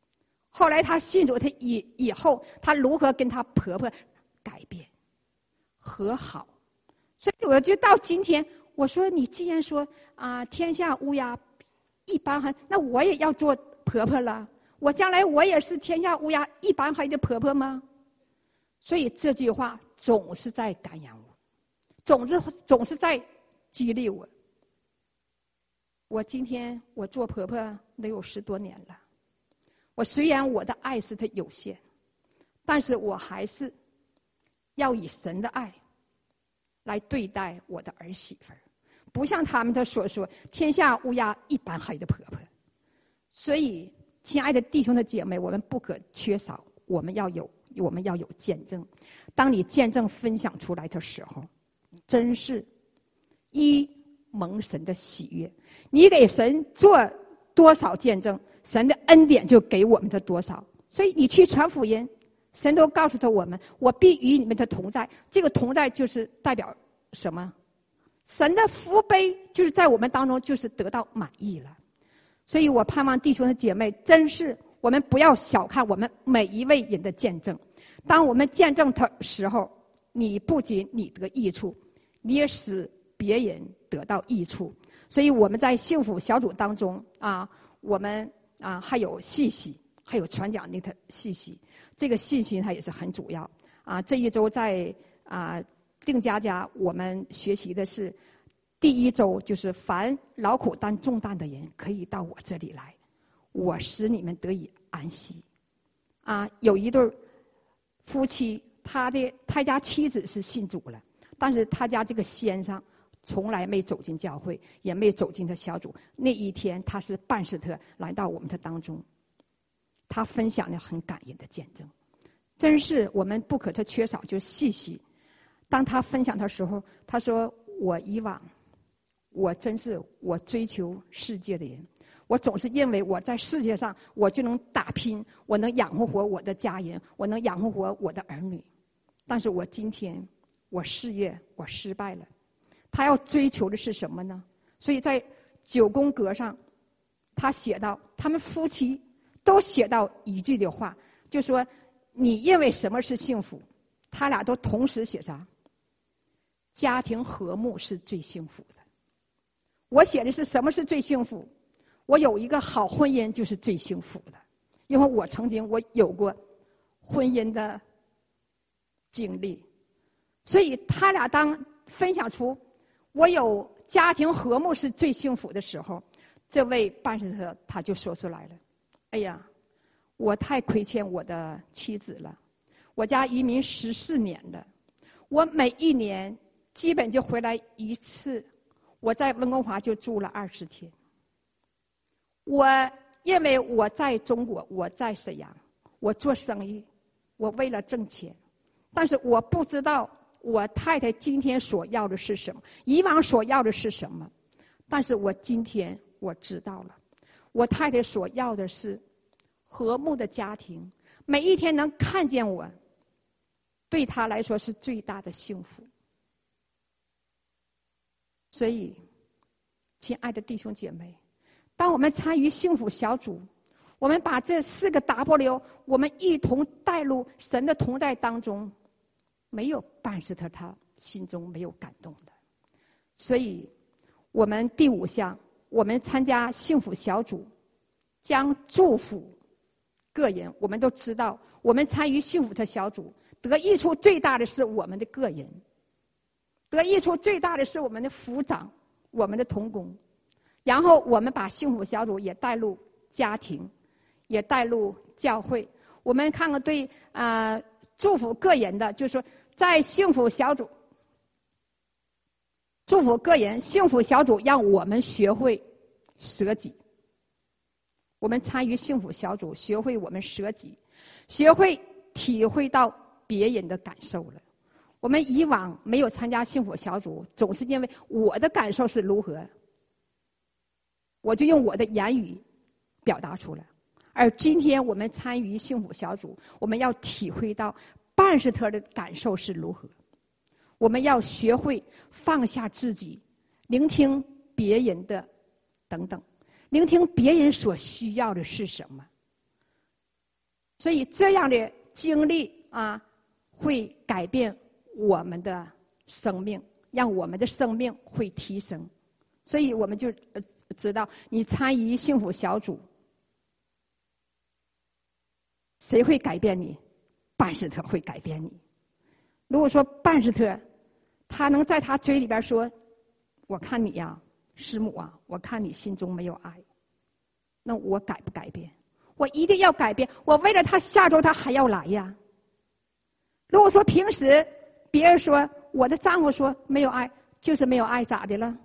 后来她信主，她以以后她如何跟她婆婆改变、和好。所以我就到今天，我说你既然说啊、呃，天下乌鸦一般黑，那我也要做婆婆了。我将来我也是天下乌鸦一般黑的婆婆吗？所以这句话总是在感染我，总是总是在激励我。我今天我做婆婆得有十多年了，我虽然我的爱是它有限，但是我还是要以神的爱来对待我的儿媳妇儿，不像他们的所说天下乌鸦一般黑的婆婆。所以亲爱的弟兄的姐妹，我们不可缺少，我们要有我们要有见证。当你见证分享出来的时候，真是一蒙神的喜悦。你给神做多少见证，神的恩典就给我们的多少。所以你去传福音，神都告诉他我们，我必与你们的同在。这个同在就是代表什么？神的福杯就是在我们当中就是得到满意了。所以我盼望弟兄的姐妹，真是我们不要小看我们每一位人的见证。当我们见证的时候，你不仅你得益处，你也使别人得到益处。所以我们在幸福小组当中啊，我们啊还有信息，还有传讲那个信息，这个信息它也是很主要啊。这一周在啊定家家，我们学习的是第一周，就是凡劳苦担重担的人可以到我这里来，我使你们得以安息。啊，有一对夫妻，他的他家妻子是信主了，但是他家这个先生从来没走进教会，也没走进他小组。那一天，他是办事特来到我们的当中，他分享了很感人的见证，真是我们不可他缺少就细细。当他分享的时候，他说：“我以往，我真是我追求世界的人，我总是认为我在世界上我就能打拼，我能养活活我的家人，我能养活活我的儿女。但是我今天我事业我失败了。”他要追求的是什么呢？所以在九宫格上，他写到他们夫妻都写到一句的话，就说你认为什么是幸福？他俩都同时写上家庭和睦是最幸福的。我写的是什么是最幸福？我有一个好婚姻就是最幸福的，因为我曾经我有过婚姻的经历。所以他俩当分享出我有家庭和睦是最幸福的时候，这位办事特他就说出来了：“哎呀，我太亏欠我的妻子了。我家移民十四年了，我每一年基本就回来一次。我在温哥华就住了二十天。我因为我在中国，我在沈阳，我做生意，我为了挣钱，但是我不知道我太太今天所要的是什么，以往所要的是什么。但是我今天我知道了，我太太所要的是和睦的家庭，每一天能看见我，对她来说是最大的幸福。所以，亲爱的弟兄姐妹，当我们参与幸福小组，我们把这四个 W 我们一同带入神的同在当中，没有办事特他心中没有感动的。所以我们第五项，我们参加幸福小组将祝福个人。我们都知道，我们参与幸福的小组得益处最大的是我们的个人，得益处最大的是我们的福长，我们的同工。然后我们把幸福小组也带入家庭，也带入教会。我们看看对啊、呃、祝福个人的，就是说在幸福小组祝福个人，幸福小组让我们学会舍己。我们参与幸福小组，学会我们舍己，学会体会到别人的感受了。我们以往没有参加幸福小组，总是因为我的感受是如何，我就用我的言语表达出来。而今天我们参与幸福小组，我们要体会到办事特的感受是如何。我们要学会放下自己，聆听别人的等等，聆听别人所需要的是什么。 所以这样的经历啊，会改变我们的生命，让我们的生命会提升。所以我们就知道，你参与幸福小组，谁会改变你？班斯特会改变你。如果说班斯特他能在他嘴里边说，我看你呀，师母啊，我看你心中没有爱，那我改不改变？我一定要改变，我为了他下周他还要来呀。如果说平时别人说我的丈夫说没有爱，就是没有爱，咋的了？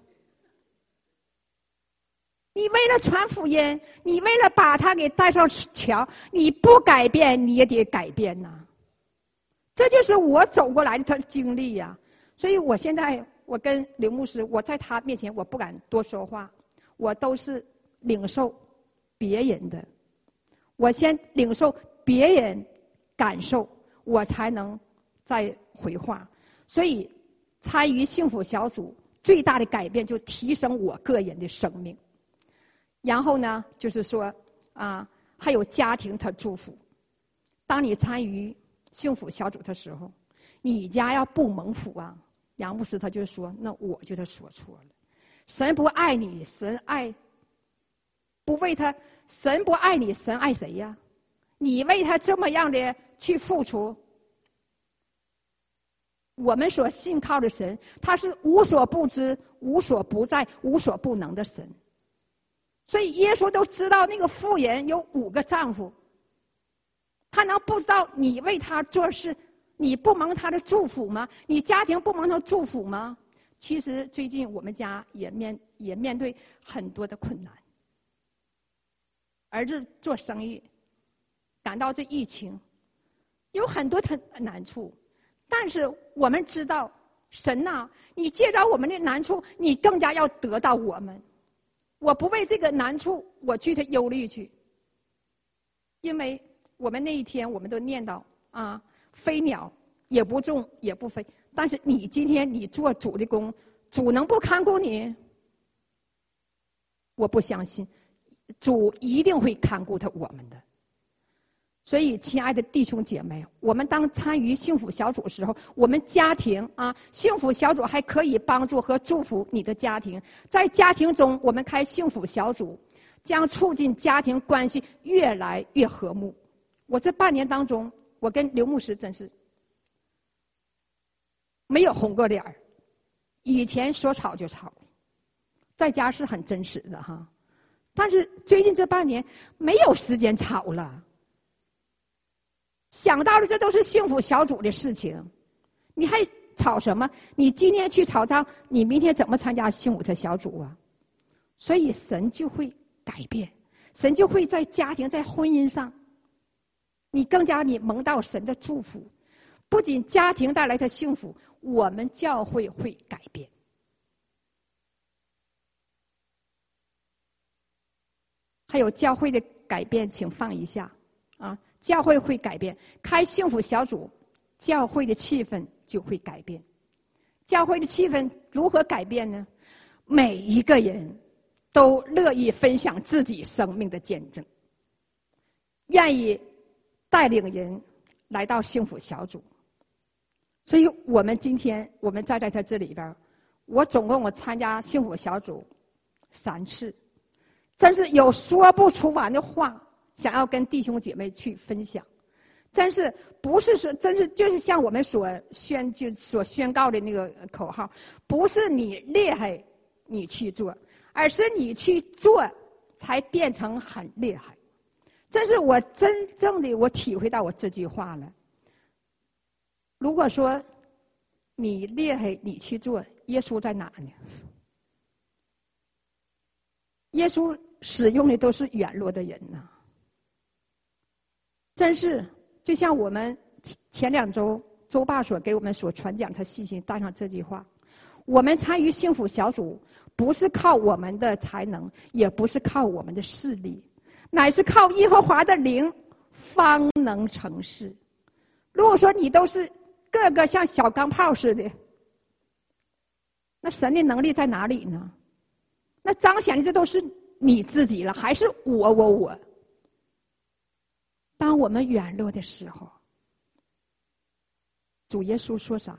你为了传福音，你为了把他给带上桥，你不改变你也得改变呐。这就是我走过来的他经历呀。所以我现在我跟刘牧师，我在他面前我不敢多说话，我都是领受别人的，我先领受别人感受，我才能再回话。所以参与幸福小组最大的改变就提升我个人的生命。然后呢，就是说啊，还有家庭他祝福。当你参与幸福小组的时候，你家要不蒙福啊，杨牧师他就说，那我就他说错了。神不爱你，神爱不为他，神不爱你，神爱谁呀？你为他这么样的去付出。我们所信靠的神，他是无所不知、无所不在、无所不能的神。所以耶稣都知道那个妇人有五个丈夫，他能不知道你为他做事，你不蒙他的祝福吗？你家庭不蒙他祝福吗？其实最近我们家也面也面对很多的困难，儿子做生意，感到这疫情有很多的难处，但是我们知道神呐、啊，你借着我们的难处，你更加要得到我们。我不为这个难处我去他忧虑去，因为我们那一天我们都念叨啊，飞鸟也不种也不飞，但是你今天你做主的工，主能不看顾你？我不相信，主一定会看顾他我们的。所以，亲爱的弟兄姐妹，我们当参与幸福小组的时候，我们家庭啊，幸福小组还可以帮助和祝福你的家庭。在家庭中，我们开幸福小组，将促进家庭关系越来越和睦。我这半年当中，我跟刘牧师真是没有红过脸儿，以前说吵就吵，在家是很真实的哈，但是最近这半年没有时间吵了。想到的这都是幸福小组的事情，你还吵什么？你今天去吵仗，你明天怎么参加幸福的小组啊？所以神就会改变，神就会在家庭、在婚姻上，你更加你蒙到神的祝福。不仅家庭带来的幸福，我们教会会改变。还有教会的改变，请放一下啊。教会会改变，开幸福小组，教会的气氛就会改变。教会的气氛如何改变呢？每一个人都乐意分享自己生命的见证，愿意带领人来到幸福小组。所以我们今天我们站在他这里边，我总共我参加幸福小组三次，真是有说不出完的话想要跟弟兄姐妹去分享，真是不是说，真是就是像我们所宣就所宣告的那个口号，不是你厉害你去做，而是你去做才变成很厉害。真是我真正的我体会到我这句话了。如果说你厉害你去做，耶稣在哪呢？耶稣使用的都是软弱的人呐、啊。真是，就像我们前两周周爸所给我们所传讲，他细心带上这句话：我们参与幸福小组，不是靠我们的才能，也不是靠我们的势力，乃是靠耶和华的灵，方能成事。如果说你都是个个像小钢炮似的，那神的能力在哪里呢？那彰显的这都是你自己了，还是我我我？ 当我们软弱的时候，主耶稣说啥？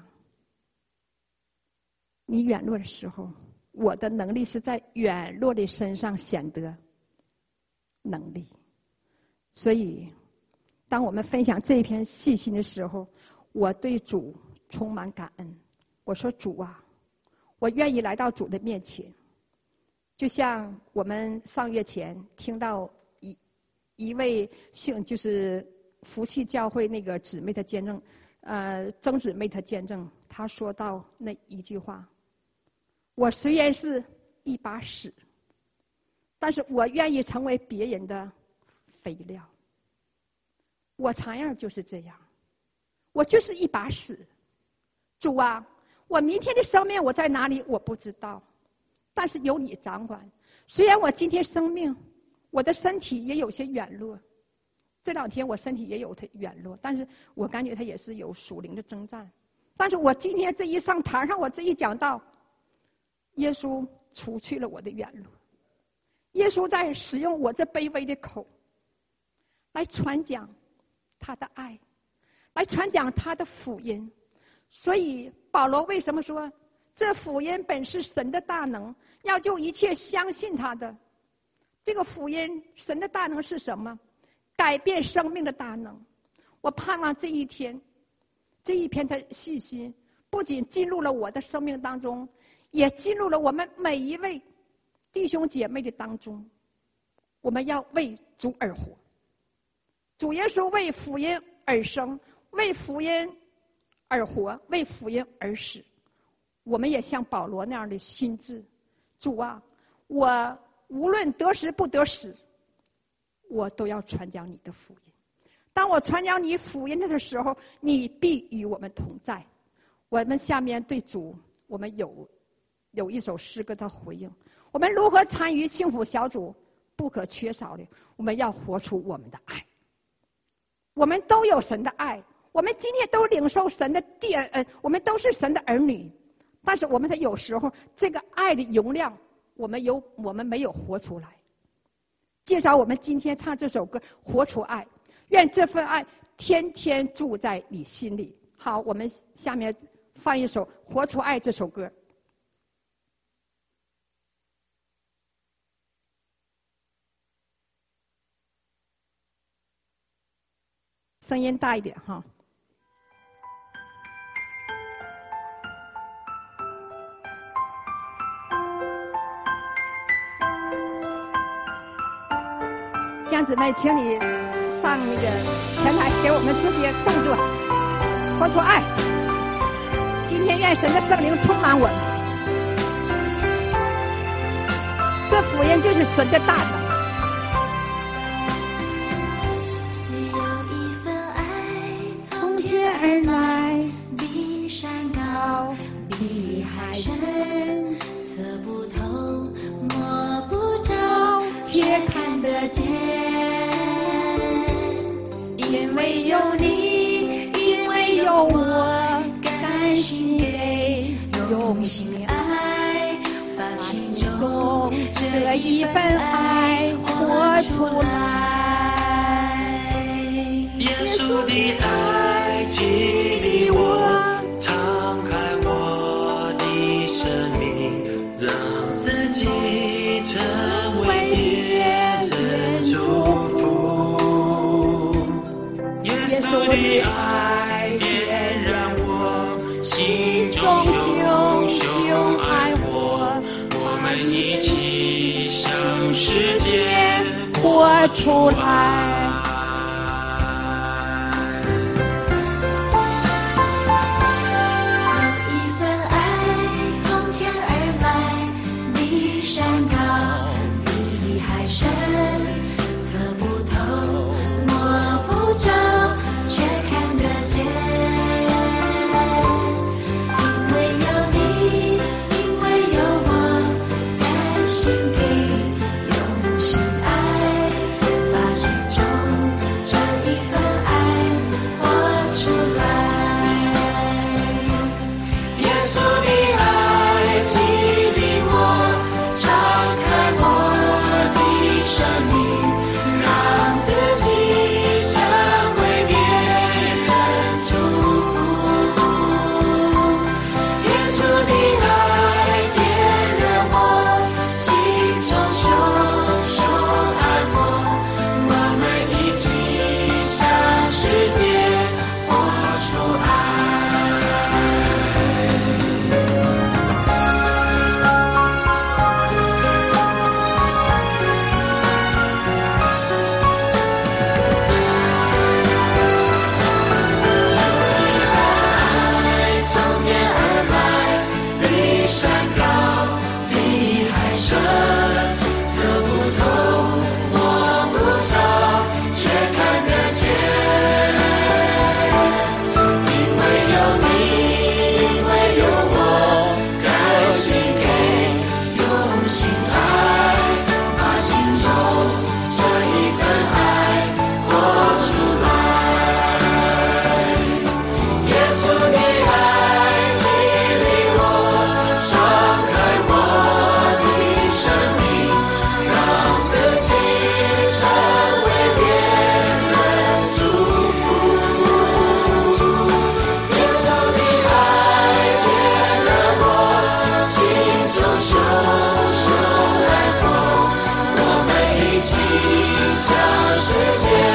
你软弱的时候，我的能力是在软弱的身上显得能力。所以当我们分享这一篇信息的时候，我对主充满感恩。我说主啊，我愿意来到主的面前。就像我们上月前听到一一位信，就是福气教会那个姊妹的见证，呃，曾姊妹的见证，她说到那一句话：我虽然是一把屎，但是我愿意成为别人的肥料。我常样就是这样，我就是一把屎。主啊，我明天的生命我在哪里我不知道，但是有你掌管。虽然我今天生命，我的身体也有些软弱，这两天我身体也有它软弱，但是我感觉它也是有属灵的征战。但是我今天这一上台上，我这一讲道，耶稣除去了我的软弱，耶稣在使用我这卑微的口来传讲他的爱，来传讲他的福音。所以保罗为什么说这福音本是神的大能，要救一切相信他的？这个福音神的大能是什么？改变生命的大能。我盼望这一天这一篇的信息不仅进入了我的生命当中，也进入了我们每一位弟兄姐妹的当中。我们要为主而活。主耶稣为福音而生，为福音而活，为福音而死。我们也像保罗那样的心志。主啊，我无论得时不得时，我都要传讲你的福音。当我传讲你福音的时候，你必与我们同在。我们下面对主，我们有有一首诗歌的回应。我们如何参与幸福小组？不可缺少的，我们要活出我们的爱。我们都有神的爱，我们今天都领受神的电恩，我们都是神的儿女。但是我们的有时候这个爱的容量，我们有我们没有活出来。介绍我们今天唱这首歌《活出爱》，愿这份爱天天住在你心里。好，我们下面放一首《活出爱》这首歌。声音大一点哈。江姊妹，请你上那个前台给我们这些动作，活出爱。今天愿神的圣灵充满我们，这福音就是神的大能。而来，比山高，比海深，测不透，摸不着，却看得见。因为有你，因为有我，甘心给，用心爱，把心中这一份爱活出来。耶稣的爱激励我，敞开我的生命，让自己成为别人祝福。耶稣的爱点燃我心中熊熊爱我，我们一起向世界活出来。心给，用心爱，把心中心向世界。